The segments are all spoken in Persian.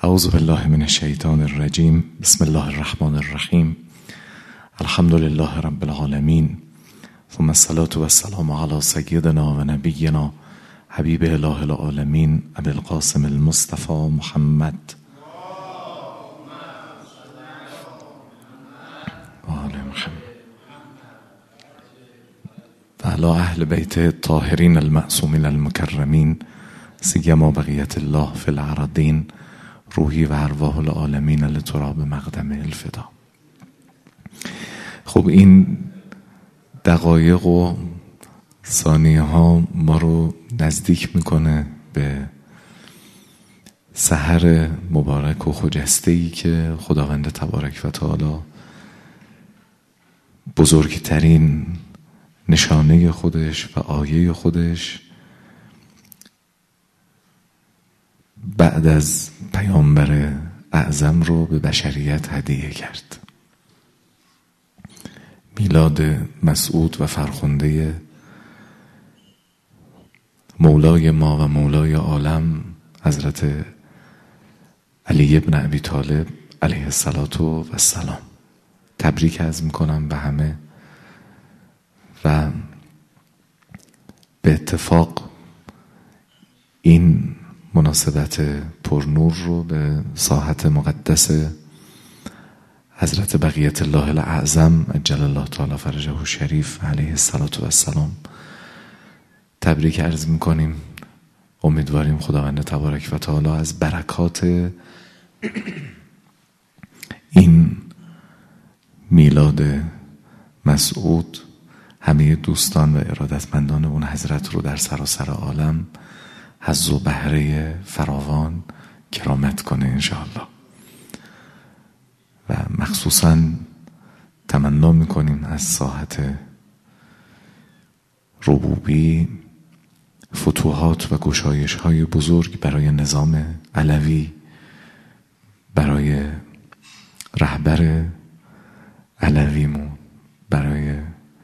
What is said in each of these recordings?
اعوذ بالله من الشیطان الرجیم. بسم الله الرحمن الرحیم. الحمد لله رب العالمین، ثم الصلاة والسلام علی سیدنا و نبینا حبیب اله العالمین ابی القاسم المصطفى محمد و آل محمد و علی اهل بیت الطاهرین المعصومین المکرمین سیما بقیت الله فی الارضین روحی و ارواح العالمین لتراب مقدم الفدا. خب این دقایق و ثانیه ها ما رو نزدیک میکنه به سحر مبارک و خجسته‌ای که خداوند تبارک و تعالی بزرگترین نشانه خودش و آیه خودش بعد از پیامبر اعظم رو به بشریت هدیه کرد. میلاد مسعود و فرخنده مولای ما و مولای عالم حضرت علی ابن ابی طالب علیه السلام. تبریک عرض میکنم به همه و به اتفاق این مناسبت پرنور رو به ساحت مقدس حضرت بقیت الله الاعظم عجل الله تعالی فرجه الشریف علیه السلام تبریک عرض میکنیم. امیدواریم خداوند تبارک و تعالی از برکات این میلاد مسعود همه دوستان و ارادتمندان اون حضرت رو در سراسر عالم حظ و بهره فراوان کرامت کنه انشاءالله. و مخصوصا تمنا میکنیم از ساحت ربوبی فتوحات و گشایش های بزرگ برای نظام علوی، برای رهبر علویمون، برای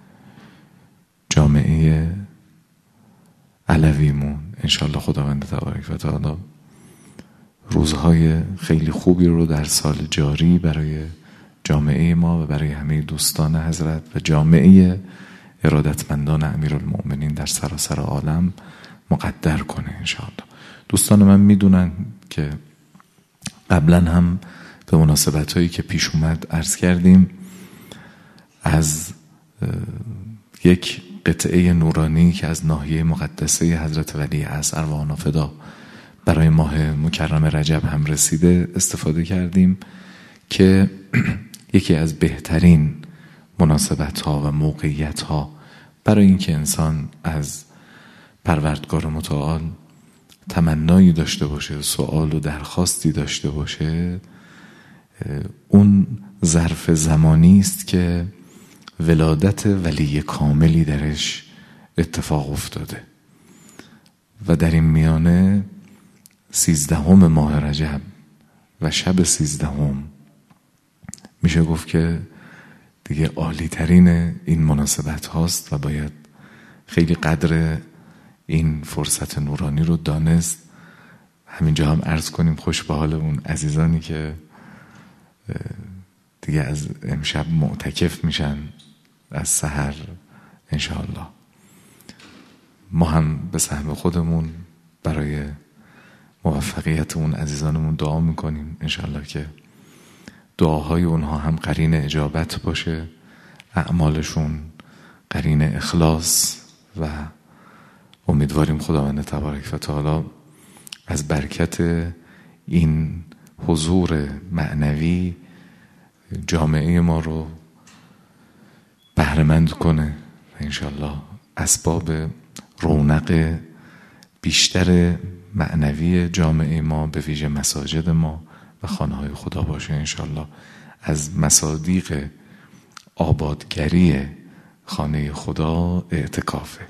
جامعه علویمون. انشاءالله خداوند تبارک و تعالی روزهای خیلی خوبی رو در سال جاری برای جامعه ما و برای همه دوستان حضرت و جامعه ارادتمندان امیرالمؤمنین در سراسر عالم مقدر کنه انشاءالله. دوستان من میدونن که قبلا هم به مناسبت هایی که پیش اومد عرض کردیم از یک قطعه نورانی که از ناحیه مقدسه حضرت ولی عصر ارواحنا فدا برای ماه مکرم رجب هم رسیده استفاده کردیم که یکی از بهترین مناسبت ها و موقعیت ها برای اینکه انسان از پروردگار متعال تمنایی داشته باشه، سوال و درخواستی داشته باشه، اون ظرف زمانی است که ولادت ولی کاملی درش اتفاق افتاده و در این میانه 13 ماه رجب و شب 13 میشه گفت که دیگه عالی ترین این مناسبت هاست و باید خیلی قدر این فرصت نورانی رو دانست. همینجا هم عرض کنیم خوش به حال اون عزیزانی که دیگه از امشب معتکف میشن از سحر انشاءالله. ما هم به سهم خودمون برای موفقیت اون عزیزانمون دعا میکنیم انشاءالله که دعاهای اونها هم قرین اجابت باشه، اعمالشون قرین اخلاص و امیدواریم خداوند تبارک و تعالی از برکت این حضور معنوی جامعه ما رو بهره‌مند کنه و انشاءالله اسباب رونق بیشتر معنوی جامعه ما به ویژه مساجد ما و خانه‌های خدا باشه انشاءالله. از مصادیق آبادگری خانه خدا اعتکافه،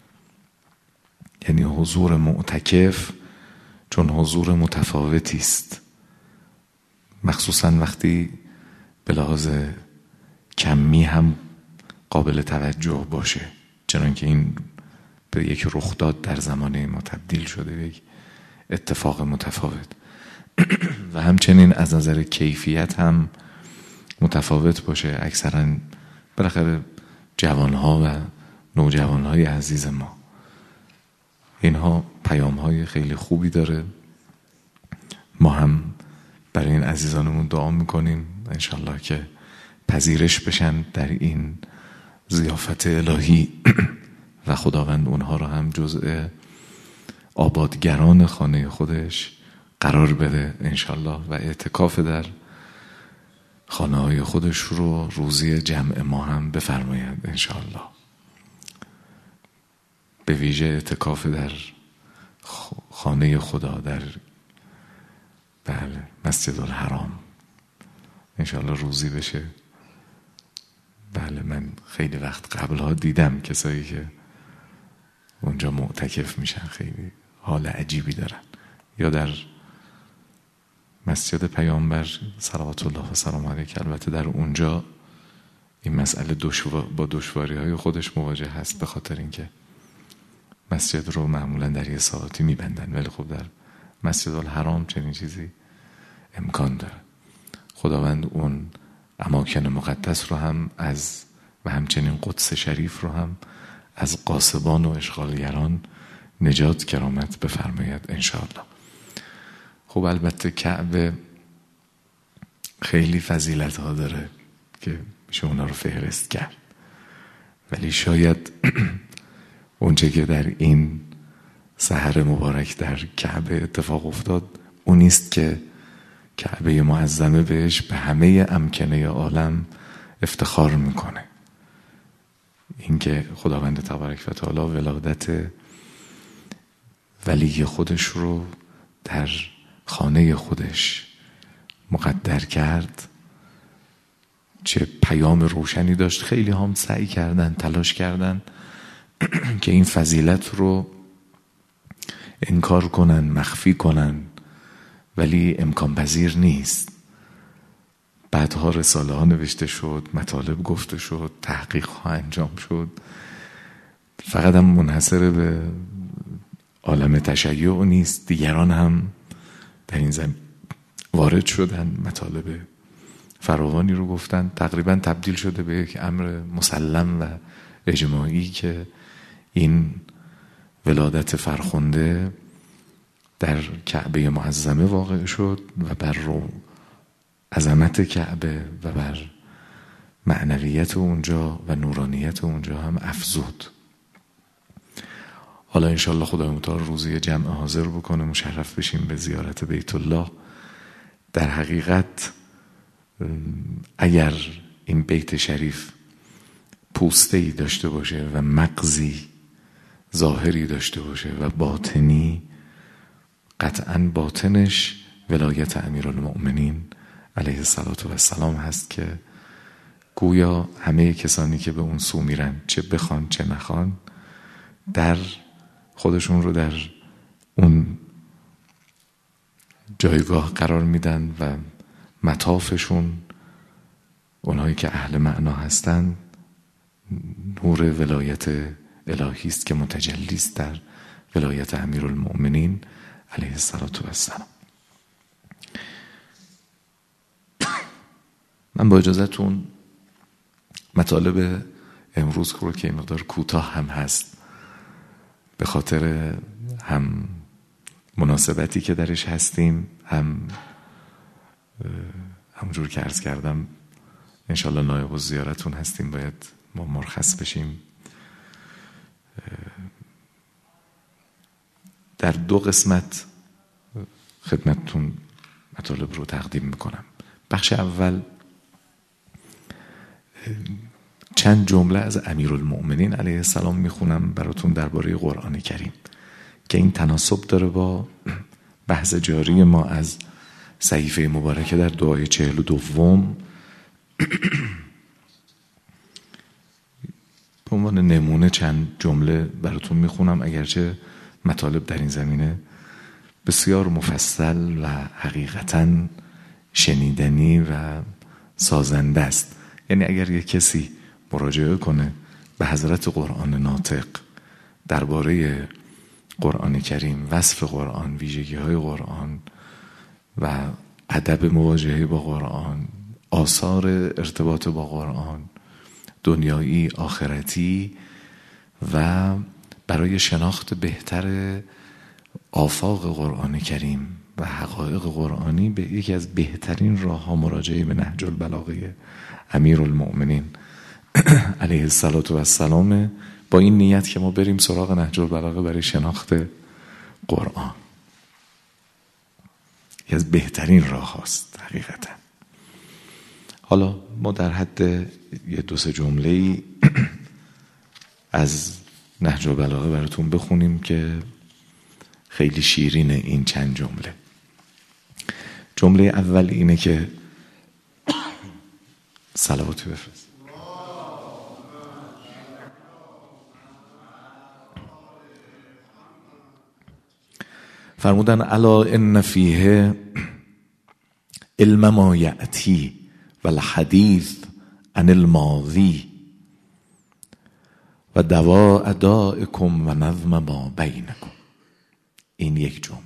یعنی حضور معتکف، چون حضور متفاوتی است، مخصوصا وقتی به لحاظ کمی هم قابل توجه باشه، چنان که این به یک رخداد در زمانه ما تبدیل شده، به یک اتفاق متفاوت. و همچنین از نظر کیفیت هم متفاوت باشه. اکثرا بالاخره جوانها و نوجوانهای عزیز ما، اینها پیامهای خیلی خوبی داره. ما هم برای این عزیزانمون دعا میکنیم انشالله که پذیرش بشن در این ضیافت الهی و خداوند اونها رو هم جزء آبادگران خانه خودش قرار بده انشالله و اعتکاف در خانه های خودش رو روزی جمع ما هم بفرماید انشالله. به ویژه اعتکاف در خانه خدا در مسجد الحرام انشالله روزی بشه. بله، من خیلی وقت قبلها دیدم کسایی که اونجا معتکف میشن، خیلی حال عجیبی دارن. یا در مسجد پیامبر صلوات الله و سلام علیه، البته در اونجا این مسئله با دشواری های خودش مواجه هست، به خاطر اینکه مسجد رو معمولا در یه ساعتی میبندن، ولی خب در مسجد الحرام چنین چیزی امکان داره. خداوند اون اماکن مقدس رو هم و همچنین قدس شریف رو هم از غاصبان و اشغالگران نجات کرامت بفرماید انشاءالله. خب البته کعبه خیلی فضیلت ها داره که میشه اونا رو فهرست کرد، ولی شاید اونچه که در این سحر مبارک در کعبه اتفاق افتاد اونیست که کعبه معظمه بهش به همه امکنه عالم افتخار میکنه. اینکه خداوند تبارک و تعالی ولادت ولی خودش رو در خانه خودش مقدر کرد، چه پیام روشنی داشت. خیلی هم سعی کردن، تلاش کردن که این فضیلت رو انکار کنن، مخفی کنن، ولی امکان پذیر نیست. بعدها رساله ها نوشته شد، مطالب گفته شد، تحقیق ها انجام شد. فقط هم منحصر به عالم تشیع نیست، دیگران هم در این زمین وارد شدن، مطالب فراوانی رو گفتن. تقریبا تبدیل شده به یک امر مسلم و اجماعی که این ولادت فرخنده در کعبه معظمه واقع شد و بر عظمت کعبه و بر معنویت اونجا و نورانیت اونجا هم افزود. حالا انشالله خدای متعال روزی جمع حاضر بکنه، مشرف بشیم به زیارت بیت الله. در حقیقت اگر این بیت شریف پوسته‌ای داشته باشه و مغزی ظاهری داشته باشه و باطنی، قطعاً باطنش ولایت امیرالمؤمنین علیه السلام هست که گویا همه کسانی که به اون سو میرن، چه بخوان چه نخوان، در خودشون رو در اون جایگاه قرار میدن و مطافشون، اونهایی که اهل معنا هستن، نور ولایت الهی است که متجلی است در ولایت امیرالمؤمنین علیه السلام. من با اجازهتون مطالب امروز رو که مقدار کوتاه هم هست، به خاطر هم مناسبتی که درش هستیم، همونجور که عرض کردم انشالله نایب الزیارتون هستیم، باید ما مرخص بشیم. در 2 قسمت خدمتتون مطالب رو تقدیم میکنم. بخش اول چند جمله از امیرالمؤمنین علیه السلام میخونم براتون درباره قرآن کریم که این تناسب داره با بحث جاری ما از صحیفه مبارکه در دعای 42. به عنوان نمونه چند جمله براتون میخونم، اگرچه مطالب در این زمینه بسیار مفصل و حقیقتاً شنیدنی و سازنده است. یعنی اگر یک کسی مراجعه کنه به حضرت قرآن ناطق درباره قرآن کریم، وصف قرآن، ویژگی های قرآن و ادب مواجهه با قرآن، آثار ارتباط با قرآن، دنیایی آخرتی، و برای شناخت بهتر آفاق قرآن کریم و حقایق قرآنی به یکی از بهترین راه ها مراجعه به نهج البلاغه امیرالمؤمنین علیه السلام، با این نیت که ما بریم سراغ نهج البلاغه برای شناخت قرآن. یکی از بهترین راه هاست حقیقتا. حالا ما در حد یه 2-3 جمله‌ای از نهج البلاغه براتون بخونیم که خیلی شیرینه این چند جمله. جمله اول اینه که صلواتی بفرست. فرمودن الا ان فیه علم ما یأتی و الحدیث عن الماضی و دواء دائکم و نظم ما بینکم. این یک جمله.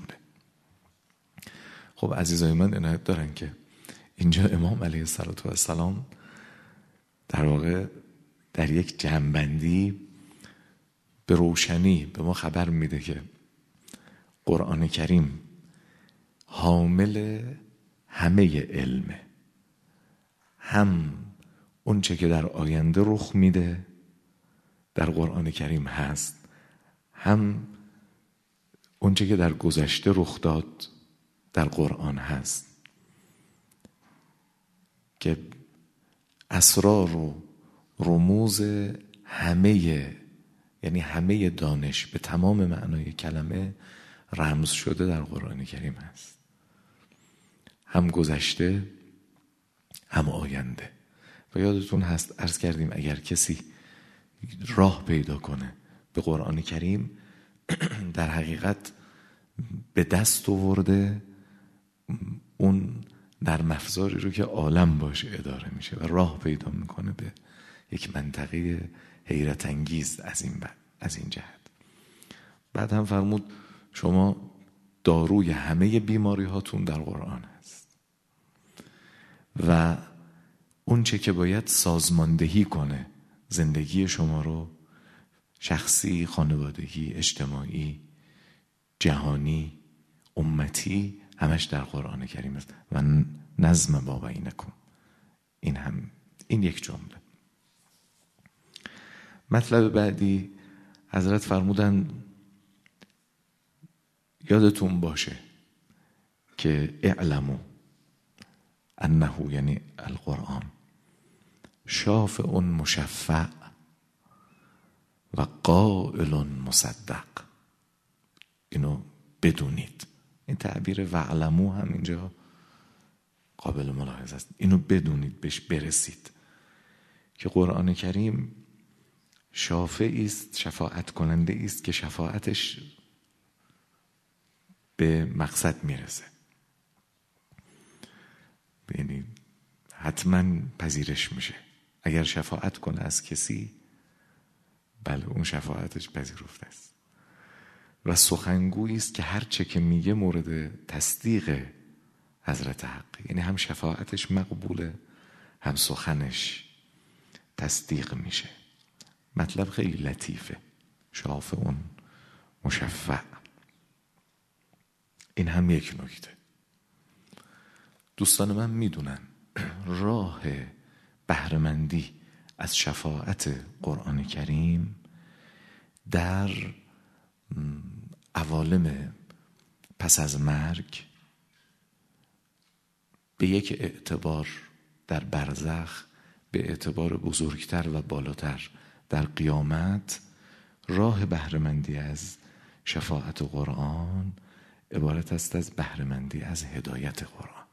خب عزیزای من عنایت دارن که اینجا امام علیه السلام در واقع در یک جمع‌بندی به روشنی به ما خبر میده که قرآن کریم حامل همه علمه، هم اون چه که در آینده رخ میده در قرآن کریم هست، هم اون چه که در گذشته رخ داد در قرآن هست، که اسرار و رموز همه، یعنی همه دانش به تمام معنای کلمه رمز شده در قرآن کریم هست، هم گذشته هم آینده. و یادتون هست عرض کردیم اگر کسی راه پیدا کنه به قرآن کریم در حقیقت به دست آورده اون نرم افزاری رو که عالم باشه اداره میشه و راه پیدا میکنه به یک منطقه حیرت انگیز از این جهت. بعد هم فرمود شما داروی همه بیماری هاتون در قرآن هست و اون چه که باید سازماندهی کنه زندگی شما رو، شخصی، خانوادگی، اجتماعی، جهانی، امتی، همش در قرآن کریم است و نظم ما بینکم. این یک جمله. مطلب بعدی حضرت فرمودن یادتون باشه که اعلمو انه، یعنی القرآن، شافع مشفع و قائل مصدق. اینو بدونید. این تعبیر وعلمو هم اینجا قابل ملاحظه است. اینو بدونید، بهش برسید که قرآن کریم شافعی است، شفاعت کننده است که شفاعتش به مقصد میرسه، یعنی حتما پذیرش میشه. اگر شفاعت کنه از کسی، بله اون شفاعتش پذیرفته است. و سخنگویی است که هر چه که میگه مورد تصدیق حضرت حق، یعنی هم شفاعتش مقبوله هم سخنش تصدیق میشه. مطلب خیلی لطیفه، شافع اون مشفع. این هم یک نکته. دوستان من میدونن راه بهره‌مندی از شفاعت قرآن کریم در عوالم پس از مرگ به یک اعتبار در برزخ، به اعتبار بزرگتر و بالاتر در قیامت، راه بهره‌مندی از شفاعت قرآن عبارت است از بهره‌مندی از هدایت قرآن.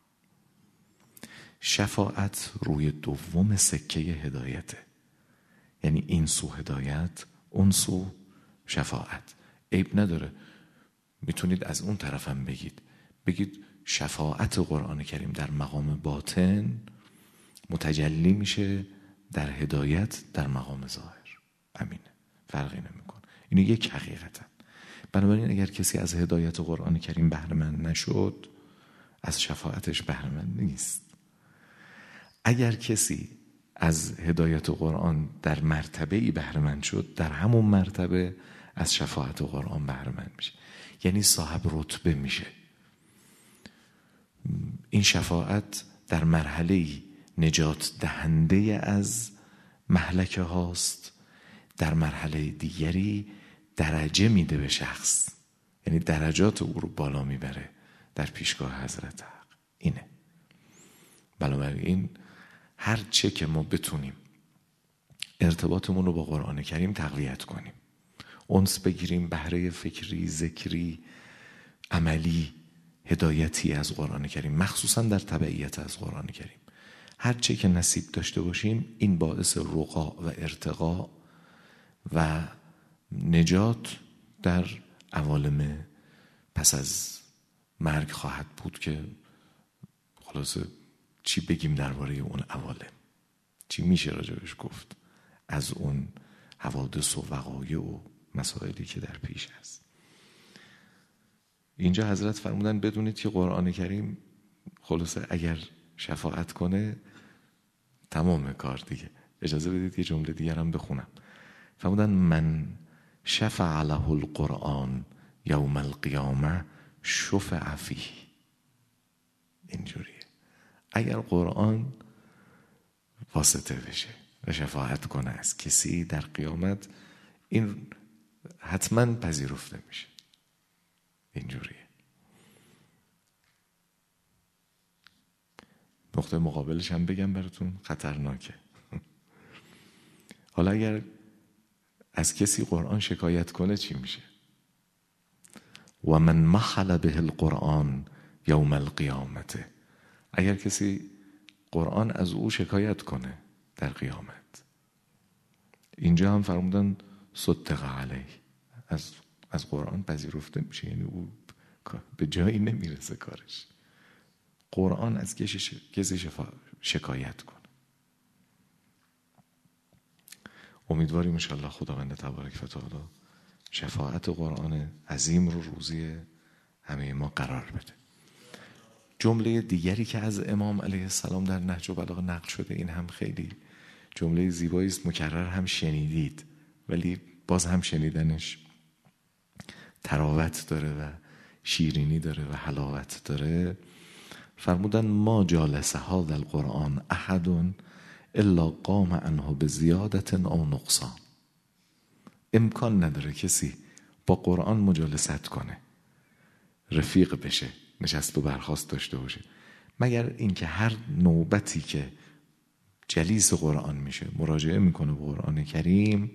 شفاعت روی دوم سکه هدایته، یعنی این سو هدایت، اون سو شفاعت. عیب نداره، میتونید از اون طرفم بگید شفاعت قرآن کریم در مقام باطن متجلی میشه در هدایت در مقام ظاهر. امینه، فرقی نمیکنه. اینو یک حقیقتا. بنابراین اگر کسی از هدایت قرآن کریم بهره مند نشد، از شفاعتش بهره مند نیست. اگر کسی از هدایت قرآن در مرتبه‌ای بهره مند شد، در همون مرتبه از شفاعت قرآن بهره مند میشه، یعنی صاحب رتبه میشه. این شفاعت در مرحله‌ای نجات دهنده از مهلکه هاست، در مرحله دیگری درجه میده به شخص، یعنی درجات او رو بالا میبره در پیشگاه حضرت حق. اینه. بنابراین هر چه که ما بتونیم ارتباطمون رو با قرآن کریم تقویت کنیم، انس بگیریم، بهره فکری، ذکری، عملی، هدایتی از قرآن کریم، مخصوصا در تبعیت از قرآن کریم، هر چه که نصیب داشته باشیم، این باعث رقا و ارتقا و نجات در عوالم پس از مرگ خواهد بود که خلاصه چی بگیم درباره اون عوالم، چی میشه راجبش گفت از اون حوادث و وقایع و مسائلی که در پیش است. اینجا حضرت فرمودن بدونید که قرآن کریم خلاصه اگر شفاعت کنه تمام کار دیگه. اجازه بدید یه جمله دیگر هم بخونم. فرمودن من شفع له القرآن یوم القیامه شفع فیه. اینجوریه. اگر قرآن واسطه بشه و شفاعت کنه از کسی در قیامت، این حتما پذیرفته میشه. اینجوریه. نقطه مقابلش هم بگم براتون، خطرناکه. حالا اگر از کسی قرآن شکایت کنه چی میشه؟ و من محل به القرآن یوم القیامته. اگر کسی قرآن از او شکایت کنه در قیامت، اینجا هم فرمودن صدق علیه، از قرآن پذیرفته میشه، یعنی او به جایی نمیرسه کارش. قرآن از کسی شکایت کنه. امیدواریم انشاءالله خداوند تبارک و تعالی شفاعت قرآن عظیم رو روزی همه ما قرار بده. جمله دیگری که از امام علیه السلام در نهج البلاغه نقل شده، این هم خیلی جمله زیبایی است، مکرر هم شنیدید، ولی باز هم شنیدنش تراوت داره و شیرینی داره و حلاوت داره. فرمودن ما جالس هذا القرآن احد الا قام عنه بزیادت او نقصان. امکان نداره کسی با قرآن مجالست کنه، رفیق بشه، نشست و برخاست داشته باشه، مگر اینکه هر نوبتی که جلیس قرآن میشه، مراجعه میکنه به قرآن کریم،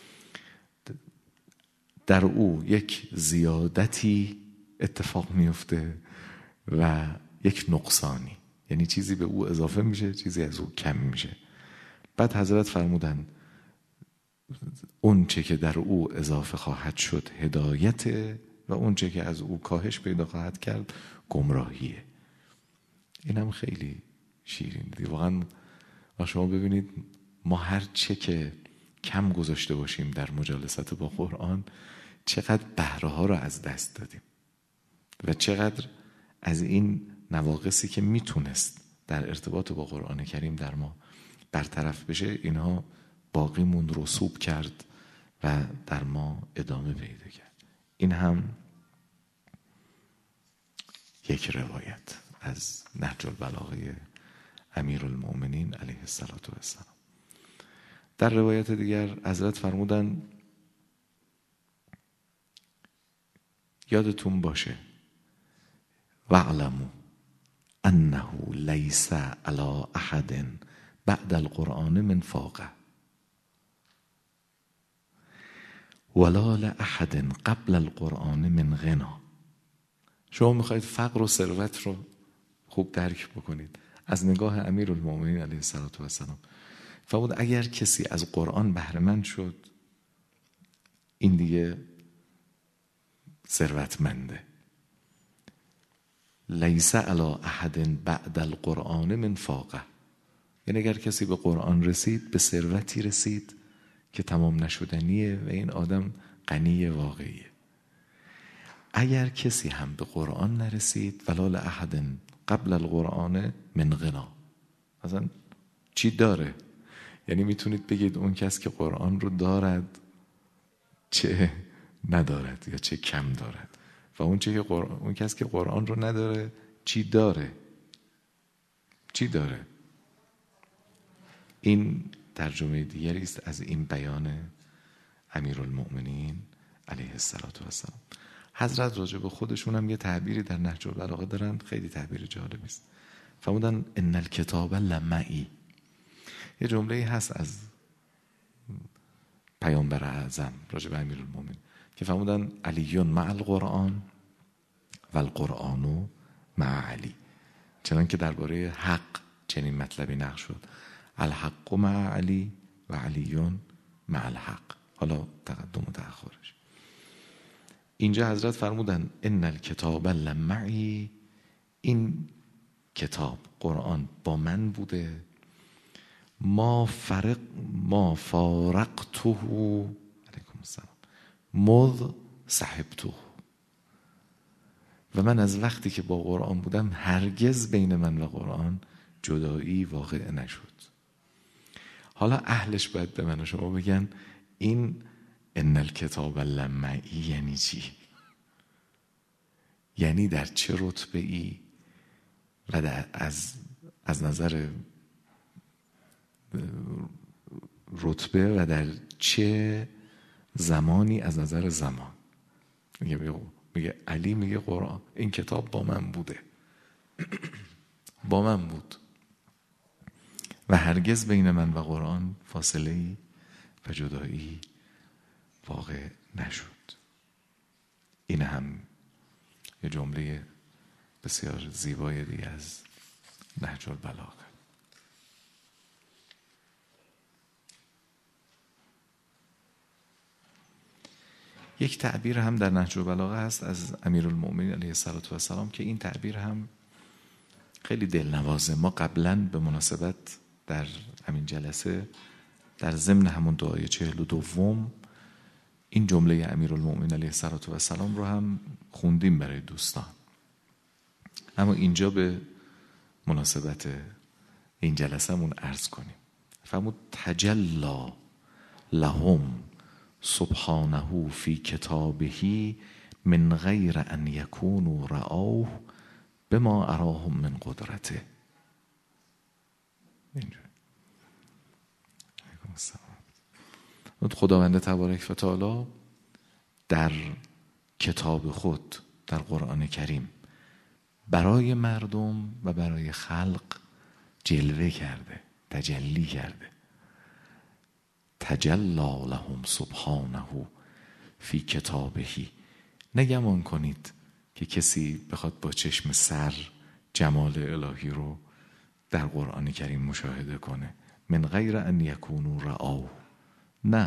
در او یک زیادتی اتفاق میفته و یک نقصانی، یعنی چیزی به او اضافه میشه، چیزی از او کم میشه. بعد حضرت فرمودن اون چه که در او اضافه خواهد شد هدایت و اون چه که از او کاهش پیدا خواهد کرد گمراهیه. این هم خیلی شیرین دی. واقعا شما ببینید ما هر چه که کم گذاشته باشیم در مجالست با قرآن، چقدر بهره ها رو از دست دادیم و چقدر از این نواقصی که میتونست در ارتباط با قرآن کریم در ما برطرف بشه، اینها باقیمون رسوب کرد و در ما ادامه پیدا کرد. این هم یک روایت از نهج البلاغه امیرالمؤمنین علیه السلام. در روایت دیگر حضرت فرمودن یادتون باشه واعلموا انه لیس علی احد بعد القرآن من فاقه ولا لاحد قبل القرآن من غنا. شما میخواید فقر و ثروت رو خوب درک بکنید از نگاه امیرالمؤمنین علیه السلام. فرمود اگر کسی از قرآن بهره مند شد، این دیگه ثروتمنده. لیس علی احد بعد القرآن من فاقه، یعنی اگر کسی به قرآن رسید، به ثروتی رسید که تمام نشدنیه و این آدم غنی واقعیه. اگر کسی هم به قرآن نرسید، ولا لاحد قبل القرآن من غنا. مثلا چی داره؟ یعنی میتونید بگید اون کس که قرآن رو دارد چه ندارد یا چه کم دارد، و اون کس که قرآن رو نداره چی داره؟ چی داره؟ این ترجمه دیگری است از این بیان امیرالمؤمنین علیه السلام. حضرت راجع به خودشون هم یه تعبیری در نهج البلاغه دارن، خیلی تعبیر جالبی است. فرمودن ان الکتاب لمعی. یه جمله هست از پیامبر اعظم راجع به امیرالمؤمنین که فرمودن علی مع القرآن و القرآن مع علی. چنان که درباره حق چنین مطلبی نقل شد، الحق مع علی و علی مع الحق. حالا تقدم و تأخرش. اینجا حضرت فرمودن ان الکتاب لمعی، این کتاب قرآن با من بوده، ما فارقته علیکم السلام مذ صحبته، و من از وقتی که با قرآن بودم هرگز بین من و قرآن جدایی واقع نشد. حالا اهلش باید به من و شما بگن این ان الکتاب لمعی یعنی چی؟ یعنی در چه رتبه ای و از نظر رتبه و در چه زمانی از نظر زمان؟ میگه علی میگه قرآن این کتاب با من بوده با من بود و هرگز بین من و قرآن فاصله ای و جدایی واقع نشد. این هم یه جمله بسیار زیبای دیگه از نهج البلاغه. یک تعبیر هم در نهج البلاغه هست از امیرالمؤمنین علیه السلام که این تعبیر هم خیلی دلنوازه. ما قبلا به مناسبت در همین جلسه در ضمن همون دعای 42 این جمله امیرالمؤمنین علیه السلام رو هم خوندیم برای دوستان، اما اینجا به مناسبت این جلسه مون عرض کنیم. فرمود تجلا لهم سبحانه فی کتابه من غیر ان یکونوا رأوه بما اراهم من قدرته. خداوند تبارک و تعالی در کتاب خود در قرآن کریم برای مردم و برای خلق جلوه کرده، تجلی کرده. تجلا لهم سبحانه فی کتابه. نگمان کنید که کسی بخواد با چشم سر جمال الهی رو در قرآن کریم مشاهده کنه. من غیر ان یکونوا رأوه، نه،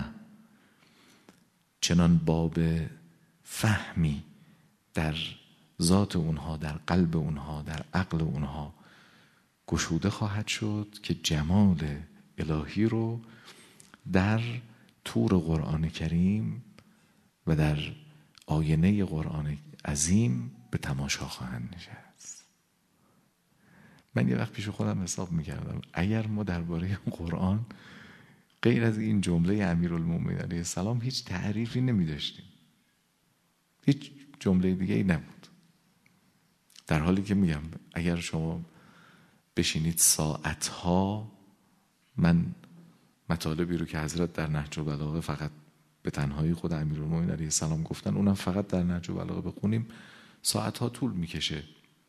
چنان باب فهمی در ذات اونها، در قلب اونها، در عقل اونها گشوده خواهد شد که جمال الهی رو در طور قرآن کریم و در آینه قرآن عظیم به تماشا خواهند نشست. من یه وقت پیش خودم حساب میکردم اگر ما درباره قرآن غیر از این جمله امیرالمؤمنین علیه السلام هیچ تعریفی نمیداشتیم، هیچ جمله دیگه ای نبود، در حالی که میگم اگر شما بشینید ساعتها، من مطالبی رو که حضرت در نهج البلاغه فقط به تنهایی خود امیرالمؤمنین علیه السلام گفتن، اونم فقط در نهج البلاغه بخونیم ساعتها طول میکشه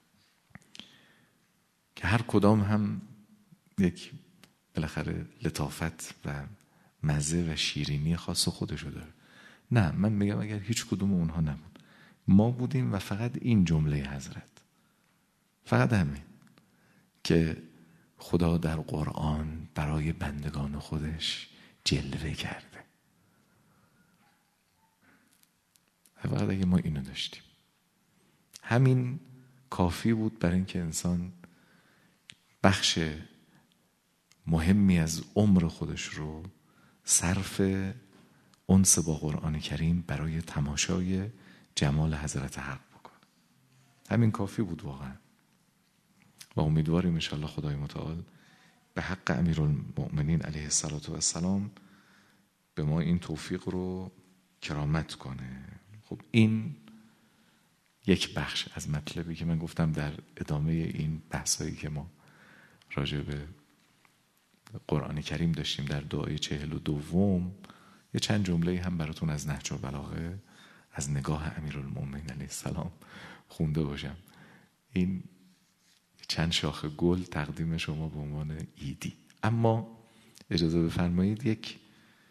که هر کدام هم یک بالاخره لطافت و مزه و شیرینی خاص خودشو داره. نه، من میگم اگر هیچ کدوم اونها نبود، ما بودیم و فقط این جمله حضرت، فقط همین که خدا در قرآن برای بندگان خودش جلوه کرده. فقط اگه ما اینو داشتیم، همین کافی بود برای اینکه انسان بخش مهمی از عمر خودش رو صرف انس با قرآن کریم برای تماشای جمال حضرت حق بکنه. همین کافی بود واقعا. و امیدواریم انشاءالله خدای متعال به حق امیرالمؤمنین علیه السلام به ما این توفیق رو کرامت کنه. خب این یک بخش از مطلبی که من گفتم در ادامه این بحثایی که ما راجع به قرآن کریم داشتیم در دعای 42 یه چند جمله هم براتون از نهج البلاغه از نگاه امیرالمؤمنین علیه السلام خونده باشم. این چند شاخه گل تقدیم شما به عنوان ایدی. اما اجازه بفرمایید یک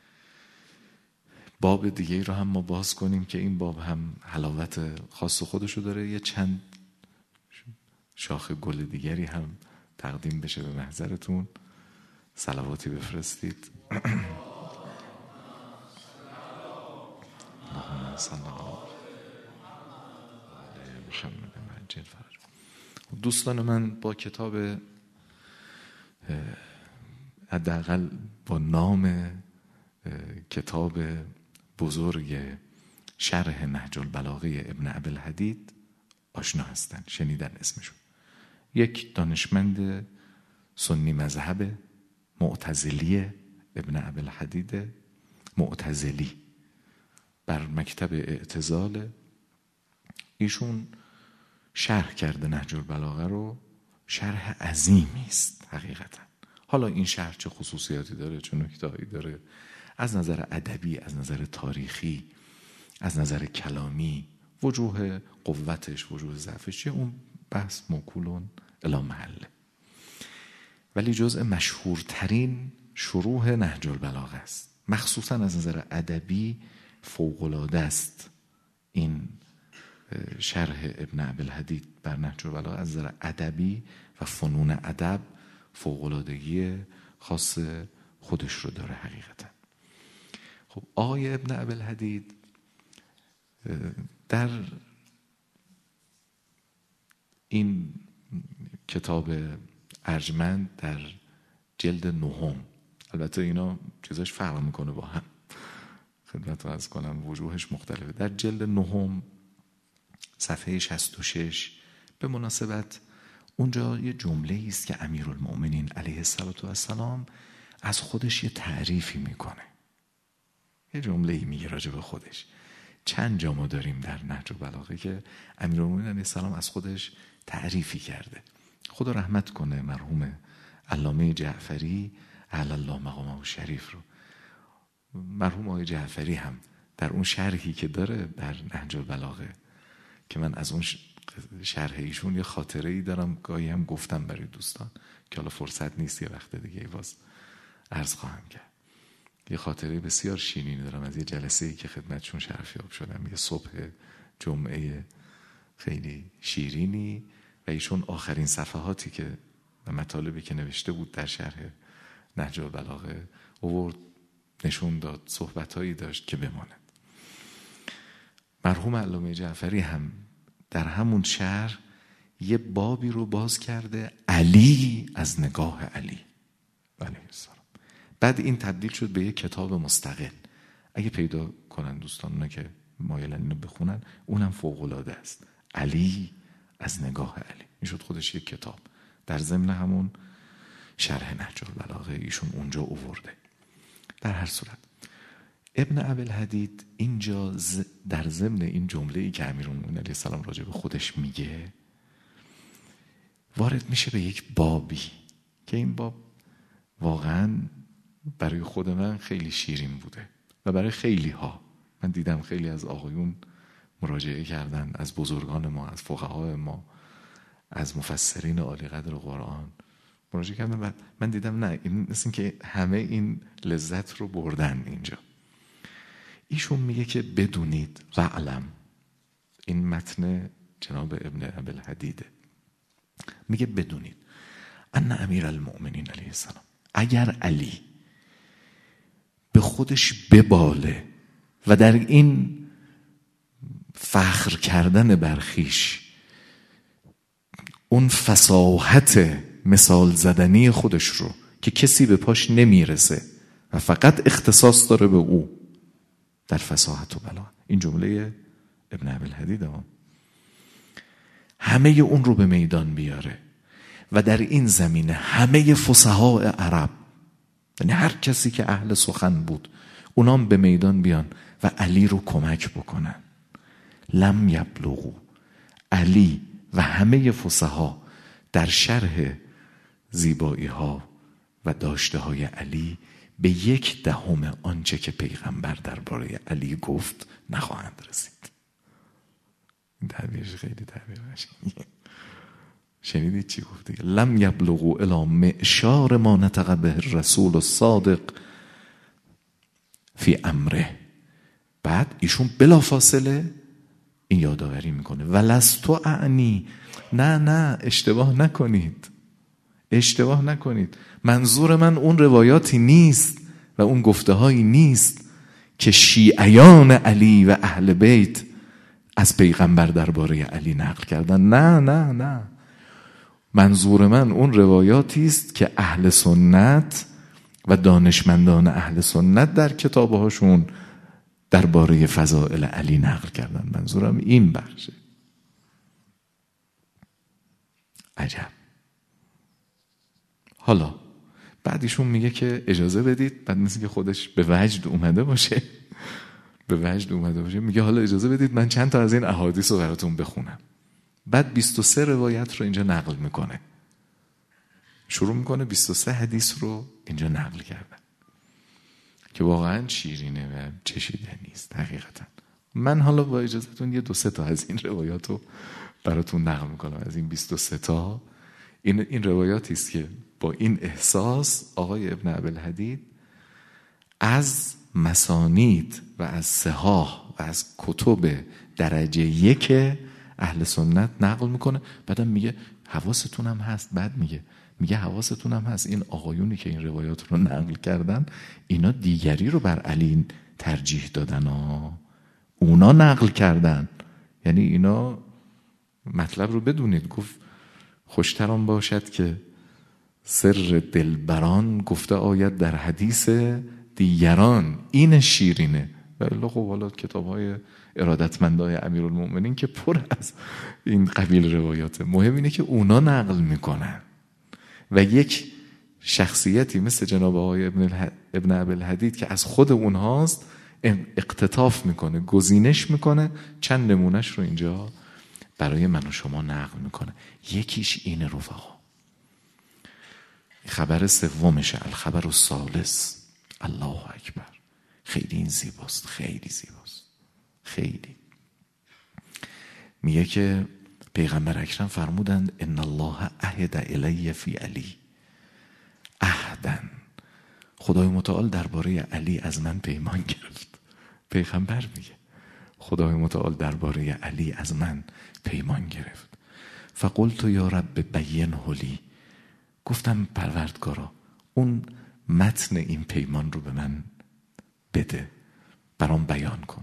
باب دیگه رو هم ما باز کنیم که این باب هم حلاوت خاص خودشو داره. یه چند شاخه گل دیگری هم تقدیم بشه به محضرتون. صلواتی بفرستید. اللهم صل علی محمد عجل فرج. دوستان من با کتاب حداقل با نام کتاب بزرگ شرح نهج البلاغه ابن ابوالحدید آشنا هستن، شنیدن اسمشون. یک دانشمند سنی مذهب معتزلی ابن ابوالحدید معتزلی بر مکتب اعتزال، ایشون شرح کرده نهج البلاغه رو. شرح عظیمی است حقیقتا. حالا این شرح چه خصوصیاتی داره، چه نکته‌هایی داره، از نظر ادبی، از نظر تاریخی، از نظر کلامی، وجوه قوتش، وجوه ضعفش چیه، اون بحث موکولون الی محله. ولی جزء مشهورترین شروح نهج البلاغه است. مخصوصا از نظر ادبی فوق‌العاده است این شرح ابن ابوالحدید بر نهج البلاغه. از نظر ادبی و فنون ادب فوق‌العادگی خاص خودش رو داره حقیقتا. خب آقای ابن ابوالحدید در این کتاب ارجمند در جلد 9، البته اینا چیزاش فرق میکنه با هم، خدمت رو عرض کنم وجوهش مختلفه. در جلد 9 صفحه 66 به مناسبت اونجا یه جمله است که امیرالمؤمنین علیه السلام از خودش یه تعریفی میکنه. یه جمله‌ای میگه راجع به خودش. چند جا ما داریم در نهج البلاغه که امیرالمؤمنین علیه السلام از خودش تعریفی کرده. خدا رحمت کنه مرحوم علامه جعفری اعلی الله مقامه شریف رو. مرحوم آقای جعفری هم در اون شرحی که داره در نهج البلاغه که من از اون شرح ایشون یه خاطره ای دارم، گاهی هم گفتم برای دوستان که حالا فرصت نیست، یه وقت دیگه باز عرض خواهم کرد. یه خاطره بسیار شیرینی دارم از یه جلسه‌ای که خدمتشون شرفیاب شدم، یه صبح جمعه خیلی شیرینی، و ایشون آخرین صفحاتی که و مطالبی که نوشته بود در شرح نهج البلاغه آورد نشون داد، صحبتایی داشت که بماند. مرحوم علامه جعفری هم در همون شرح یه بابی رو باز کرده، علی از نگاه علی علیه السلام. بعد این تبدیل شد به یه کتاب مستقل. اگه پیدا کنن دوستان اونا که مایلن اینو بخونن، اونم فوق‌العاده است. علی از نگاه علی، این شد خودش یک کتاب در ضمن همون شرح نهج البلاغه ایشون اونجا آورده. در هر صورت ابن ابوالحدید اینجا در ضمن این جمله‌ای که امیرالمؤمنین علیه السلام راجع به خودش میگه وارد میشه به یک بابی که این باب واقعا برای خود من خیلی شیرین بوده و برای خیلی ها. من دیدم خیلی از آقایون مراجعه کردن، از بزرگان ما، از فقهای ما، از مفسرین عالی قدر قرآن مراجعه کردن و من دیدم نه، این مثل که همه این لذت رو بردن اینجا. ایشون میگه که بدونید و علم، این متن جناب ابن ابوالحدیده، میگه بدونید ان امیرالمؤمنین علیه السلام اگر علی به خودش بباله و در این فخر کردن برخیش اون فصاحت مثال زدنی خودش رو که کسی به پاش نمیرسه و فقط اختصاص داره به او در فصاحت و بلاغت، این جمله ابن ابوالحدید همه اون رو به میدان بیاره و در این زمینه همه فصحاء عرب، یعنی هر کسی که اهل سخن بود، اونام به میدان بیان و علی رو کمک بکنن. لم یبلغوا، علی و همه فصحا در شرح زیبایی ها و داشته های علی به 1/10 آنچه که پیغمبر درباره علی گفت نخواهند رسید. این تعبیرش خیلی تعبیر قشنگیه. شنیدید چی گفت دیگه؟ لم یبلغوا الی معشار ما نطق به الرسول الصادق فی امره. بعد ایشون بلافاصله این یادآوری میکنه ولستو اعنی، نه اشتباه نکنید، منظور من اون روایاتی نیست و اون گفته هایی نیست که شیعیان علی و اهل بیت از پیغمبر درباره علی نقل کردن. نه، منظور من اون روایاتی است که اهل سنت و دانشمندان اهل سنت در کتابهاشون درباره فضائل علی نقل کردن. منظورم این بخشه. عجب. حالا بعدیشون میگه که اجازه بدید، بعد مثل که خودش به وجد اومده باشه میگه حالا اجازه بدید من چند تا از این احادیث رو براتون بخونم. بعد 23 روایت رو اینجا نقل میکنه، شروع میکنه 23 حدیث رو اینجا نقل کردن که واقعا شیرینه و چشیدنی است حقیقتا. من حالا با اجازهتون 2-3 تا از این روایات رو براتون نقل میکنم. از این 23 تا این روایاتی است که با این احساس آقای ابن ابوالحدید از مسانید و از صحاح و از کتب درجه 1 اهل سنت نقل میکنه. بعدم میگه حواستون هم هست، بعد میگه حواستون هم هست این آقایونی که این روایات رو نقل کردن اینا دیگری رو بر علی ترجیح دادن اونا نقل کردن. یعنی اینا مطلب رو بدونید. گفت خوشتر آن باشد که سر دلبران گفته آید در حدیث دیگران. این شیرینه. ولی خب حالا کتاب‌های ارادتمندای امیرالمومنین که پر از این قبیل روایاته. مهم اینه که اونا نقل میکنن و یک شخصیتی مثل جناب آقای ابن ابوالحدید که از خود اونهاست اقتطاف میکنه، گزینش میکنه، چند نمونهش رو اینجا برای من و شما نقل میکنه. یکیش اینه رفقا، خبر سومشه، الخبر الثالث. الله اکبر. خیلی این زیباست، خیلی میگه که پیغمبر اکرم فرمودند ان الله عهد الی فی علی عهدن. خدای متعال درباره علی از من پیمان گرفت. پیغمبر میگه خدای متعال درباره علی از من پیمان گرفت. فقلت یا رب بینه لی. گفتم پروردگارا اون متن این پیمان رو به من بده، برام بیان کن.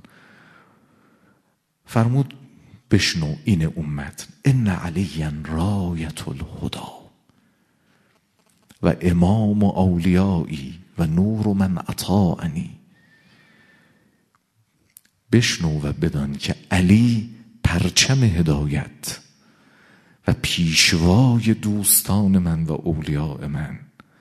فرمود بشنو این متن. ان علی رایت الهدی و امام اولیایی و نور من اطاعنی. بشنو و بدان که علی پرچم هدایت و پیشوای دوستان من و اولیاء من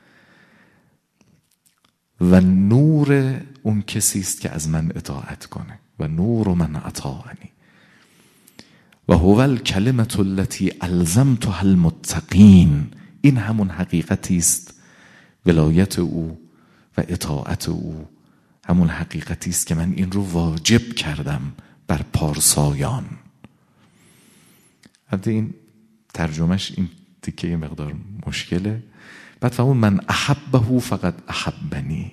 و نور اون کسی است که از من اطاعت کنه و نور من اطاعنی و هو الکلمة التي الزمتها المتقین. این همون حقیقتی است، ولایت او و اطاعت او همون حقیقتی است که من این رو واجب کردم بر پارسایان. البته این ترجمهش این تیکه یه مقدار مشکله. بعد فهمون من احبه فقط احبنی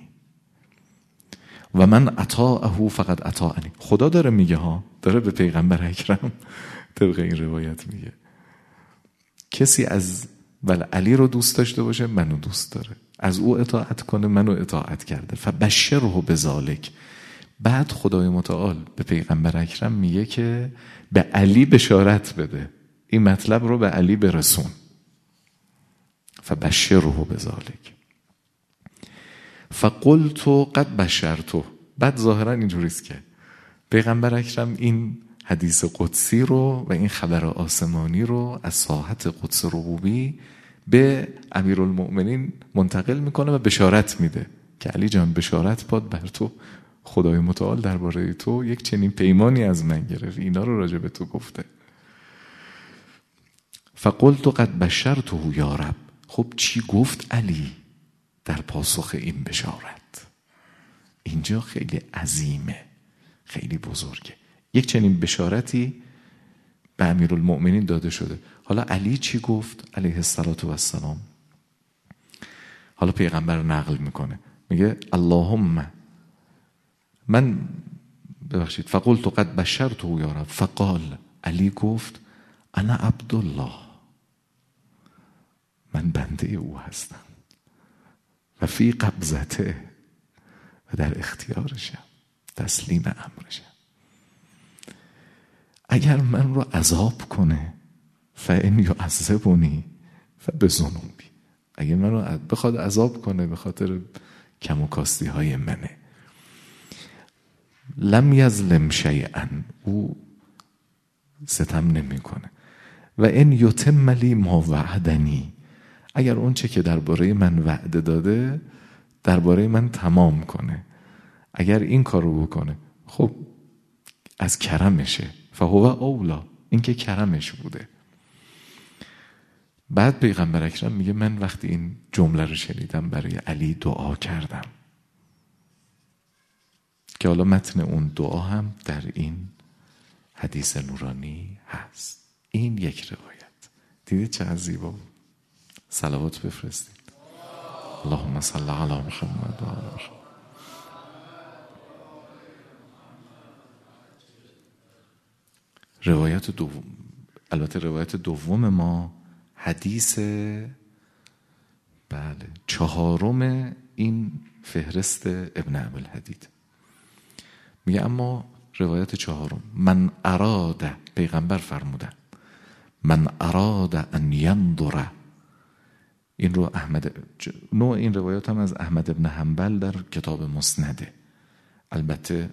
و من اطاعه فقط اطاعنی. خدا داره میگه داره به پیغمبر اکرم طبق این روایت میگه کسی از علی رو دوست داشته باشه منو دوست داره، از او اطاعت کنه منو اطاعت کرده. فبشره بذالک. بعد خدای متعال به پیغمبر اکرم میگه که به علی بشارت بده، این مطلب رو به علی برسون. فبشره بذالک. فقلت قد بشرته. بعد ظاهرا اینجوریست که پیغمبر اکرم این حدیث قدسی رو و این خبر آسمانی رو از ساحت قدس ربوبی به امیرالمؤمنین منتقل میکنه و بشارت میده که علی جان بشارت باد بر تو، خدای متعال درباره تو یک چنین پیمانی از من گرفت، اینا رو راجع به تو گفته. فقلت قد بشرته یا رب. خب چی گفت علی در پاسخ این بشارت؟ اینجا خیلی عظیمه، خیلی بزرگه. یک چنین بشارتی به امیرالمؤمنین داده شده. حالا علی چی گفت علیه السلام؟ حالا پیغمبر نقل میکنه، میگه اللهم فقلت قد بشرته یا رب فقال، علی گفت انا عبدالله، من بنده او هستم و فی قبضته، و در اختیارشم، تسلیم امرشم. اگر من رو عذاب کنه فان یعذبنی فبذنوبی، اگر من رو بخواد عذاب کنه به خاطر کم و کاستی های منه. لم یظلم شیئا، او ستم نمی کنه. و ان یتم لی ما وعدنی، اگر اون چه که درباره من وعده داده درباره من تمام کنه، اگر این کارو بکنه، خب از کرمشه، فهو اولا، این که کرمش بوده. بعد پیغمبر اکرم میگه من وقتی این جمله رو شنیدم برای علی دعا کردم، که حالا متن اون دعا هم در این حدیث نورانی هست. این یک روایت. دیدید چقدر زیبا بود؟ صلوات بفرستید. اللهم صل علی محمد و آل محمد. روایت دوم، البته روایت دوم ما حدیث چهارم این فهرست ابن ابوالحدید. میگه اما روایت چهارم، من اراد، پیغمبر فرمودن من اراد ان ینظر، این رو نوع این روایات هم از احمد ابن حنبل در کتاب مسنده. البته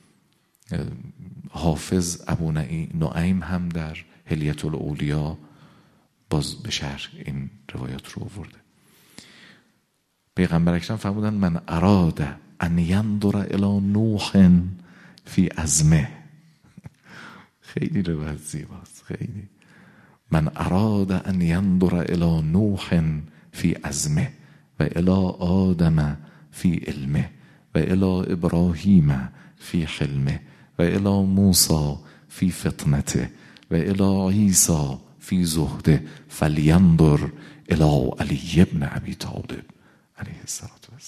حافظ ابو نعیم هم در حلیة الاولیا باز به شرح این روایات رو آورده. پیغمبر اکرم فرمودن من اراد ان ینظر الی نوح فی عزمه. خیلی روایت زیباست، خیلی. من اراد ان ینظر الی نوح فی عزمه و الی آدم فی علمه و الی ابراهیم فی حلمه و الی موسی فی فطنته و الی عیسی فی زهده فلینظر الی علی ابن ابی طالب علیه السلام.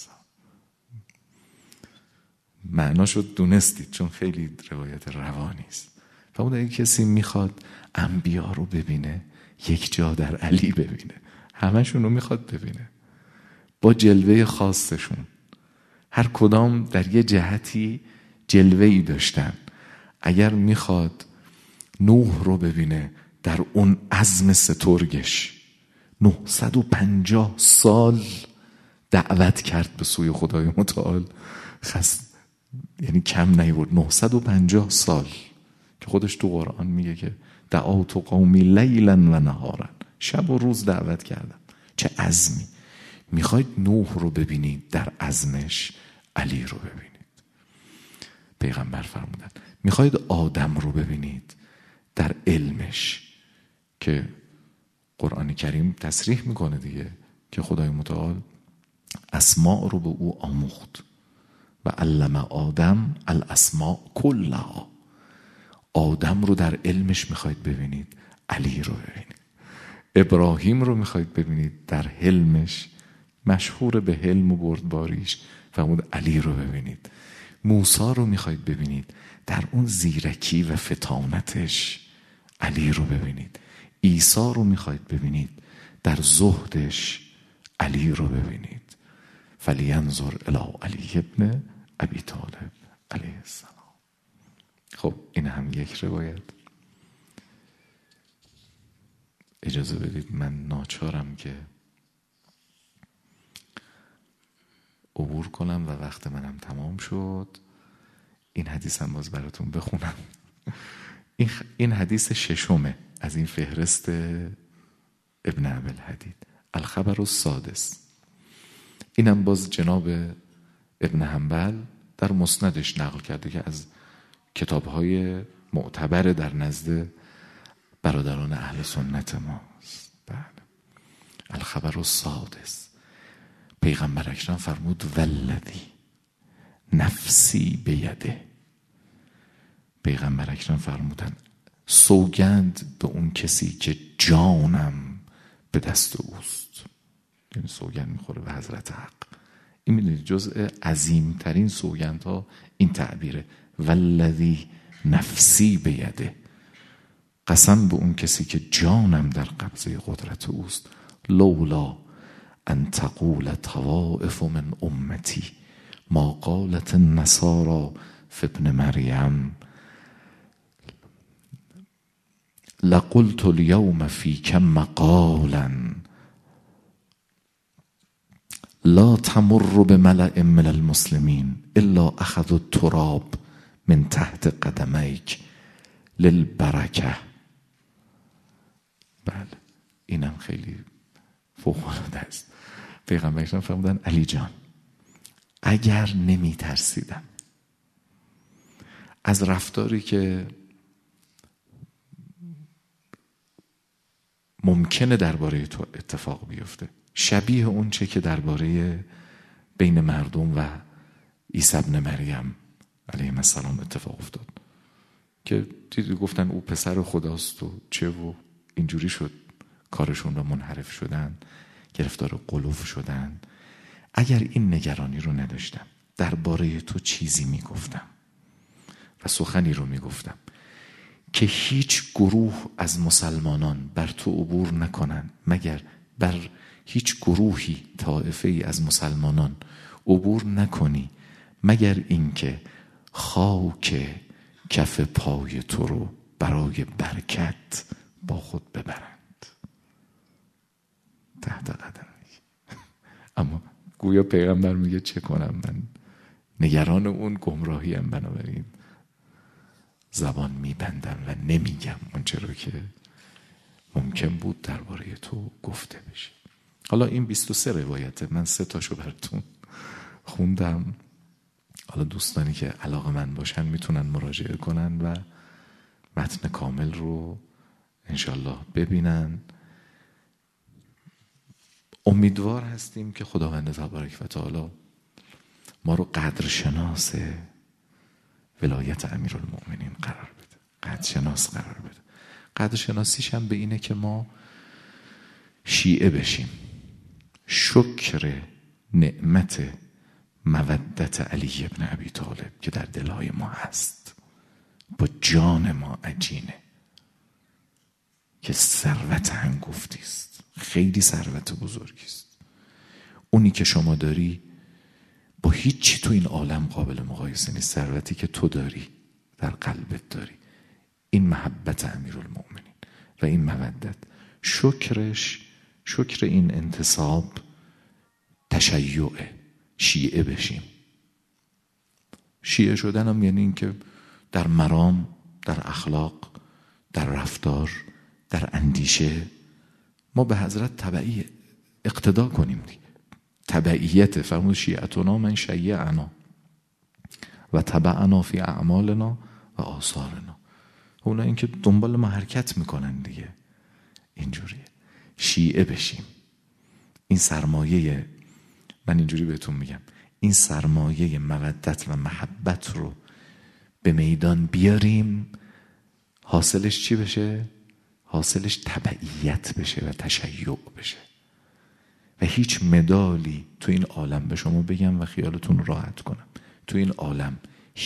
معناشو دونستید چون خیلی روایت روانی است. فرمود اگه کسی میخواد انبیا رو ببینه یک جا در علی ببینه، همشون رو میخواد ببینه با جلوه خاصشون، هر کدام در یه جهتی جلوه‌ای داشتن. اگر میخواد نوح رو ببینه در اون عزم سترگش، 950 سال دعوت کرد به سوی خدای متعال، یعنی کم نیورد، 950 سال که خودش تو قرآن میگه که دعوت قومی لیلا و نهارا، شب و روز دعوت کردم. چه عزمی. میخواید نوح رو ببینید در عزمش، علی رو ببینید. پیغمبر فرمودن میخواید آدم رو ببینید در علمش، که قرآن کریم تصریح میکنه دیگه که خدای متعال اسماء رو به او آموخت و علم آدم الاسماء کلها. آدم رو در علمش میخواید ببینید، علی رو ببینید. ابراهیم رو میخواید ببینید در حلمش، مشهور به حلم و بردباریش، فرمود علی رو ببینید. موسی رو میخواید ببینید در اون زیرکی و فطانتش، علی رو ببینید. عیسی رو میخواید ببینید در زهدش، علی رو ببینید. فلینظر الی علی ابن ابی طالب علیه السلام. خب این هم یک روایت. اجازه بدید من ناچارم که عبور کنم و وقت منم تمام شد. این حدیث هم باز براتون بخونم. این حدیث ششمه از این فهرست ابن ابوالحدید. الخبر السادس. اینم باز جناب ابن حنبل در مسندش نقل کرده که از کتابهای معتبر در نزد برادران اهل سنت ماست. بله. الخبر السادس، پیغمبر اکرم فرمود والذی نفسی بیده. پیغمبر اکرم فرمودن سوگند به اون کسی که جانم به دست اوست. یعنی سوگند میخوره به حضرت حق. این میدونید جزء عظیمترین سوگندها این تعبیره، والذی نفسی بیده، قسم به اون کسی که جانم در قبضه قدرت اوست. لولا ان تقول طوائف من امتی ما قالت النصارى فی ابن مریم لقلت اليوم فیک مقالا لا تمر بملأ من المسلمین الا اخذوا التراب من تحت قدمیک للبرکه. بله، اینم خیلی فوق‌العاده است. پیغمبر اکرم فرمودن علی جان اگر نمی ترسیدم از رفتاری که ممکنه درباره تو اتفاق بیفته شبیه اون چه که درباره بین مردم و عیسی ابن مریم علیه السلام اتفاق افتاد که گفتن او پسر خداست و چه و اینجوری شد، کارشون رو منحرف شدن، گرفتار قلوف شدن. اگر این نگرانی رو نداشتم درباره تو چیزی میگفتم و سخنی رو میگفتم که هیچ گروه از مسلمانان بر تو عبور نکنن مگر بر هیچ گروهی طائفه ای از مسلمانان عبور نکنی مگر اینکه خاک کف پای تو رو برای برکت با خود ببرند تحت قدم. اما گویا پیغمبر میگه چه کنم، من نگران اون گمراهیم، بنابراین زبان میبندم و نمیگم اون چرا که ممکن بود درباره تو گفته بشه. حالا این 23 روایته، من 3 تاشو براتون خوندم. حالا دوستانی که علاقه من باشن میتونن مراجعه کنن و متن کامل رو انشالله ببینن. امیدوار هستیم که خداوند تبارک و تعالی ما رو قدرشناس ولایت امیرالمؤمنین قرار بده، قدرشناس قرار بده. قدرشناسیش هم به اینه که ما شیعه بشیم، شکر نعمت مودت علی ابن ابی طالب که در دلهای ما هست با جان ما عجینه، که ثروت هنگفتی است، خیلی ثروت بزرگی است. اونی که شما داری با هیچی تو این عالم قابل مقایسه نیست. ثروتی که تو داری در قلبت داری، این محبت امیرالمؤمنین و این مودت، شکر این انتصاب تشیعه، شیعه بشیم. شیعه شدن هم یعنی این که در مرام، در اخلاق، در رفتار، در اندیشه ما به حضرت تبعی اقتدا کنیم. تبعیت فرمود شیعتنا من شیعنا و تبعنا فی اعمالنا و آثارنا. اونا این که دنبال ما حرکت میکنن دیگه، اینجوریه. شیعه بشیم. این سرمایه، من اینجوری بهتون میگم، این سرمایه مودت و محبت رو به میدان بیاریم. حاصلش چی بشه؟ حاصلش تبعیت بشه و تشیع بشه. و هیچ مدالی تو این عالم، به شما بگم و خیالتون راحت کنم، تو این عالم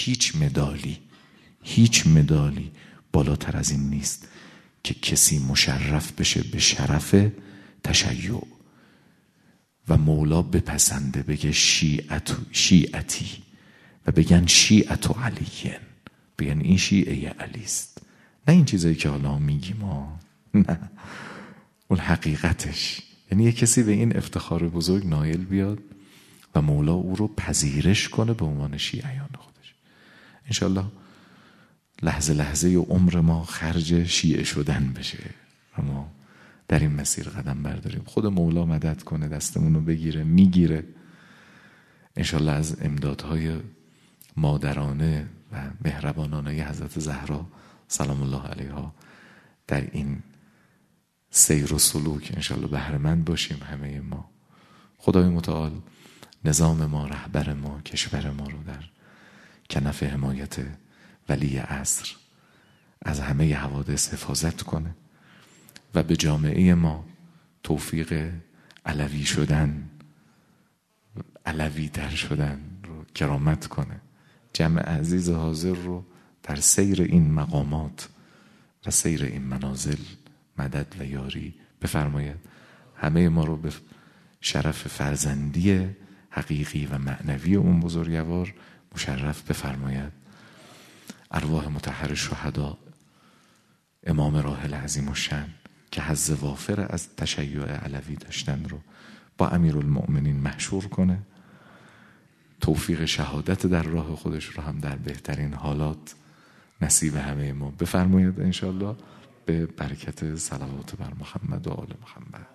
هیچ مدالی بالاتر از این نیست که کسی مشرف بشه به شرف تشیع و مولا بپسنده، بگه شیعتی و بگن شیعت علیین، بگن این شیعه علی است. نه این چیزایی که حالا میگیم نه، اون حقیقتش. یعنی یه کسی به این افتخار بزرگ نایل بیاد و مولا او رو پذیرش کنه به عنوان شیعیان خودش. انشالله لحظه لحظه عمر ما خرج شیعه شدن بشه و ما در این مسیر قدم برداریم. خود مولا مدد کنه، دستمون رو بگیره، میگیره انشالله. از امدادهای مادرانه و مهربانانه حضرت زهرا سلام الله علیها در این سیر و سلوک انشالله بهره مند باشیم همه ما. خدای متعال نظام ما، رهبر ما، کشور ما رو در کنف حمایت ولی عصر از همه حوادث حفاظت کنه و به جامعه ما توفیق علوی شدن، علوی تر شدن رو کرامت کنه. جمع عزیز حاضر رو در سیر این مقامات و سیر این منازل مدد و یاری بفرماید. همه ما رو به شرف فرزندی حقیقی و معنوی اون بزرگوار مشرف بفرماید. ارواح مطهر شهدا، امام راحل عظیم الشأن که حظ وافر از تشیع علوی داشتن رو با امیرالمؤمنین محشور کنه. توفیق شهادت در راه خودش رو هم در بهترین حالات نصیب همه ما بفرماید انشالله، به برکت صلوات بر محمد و آل محمد.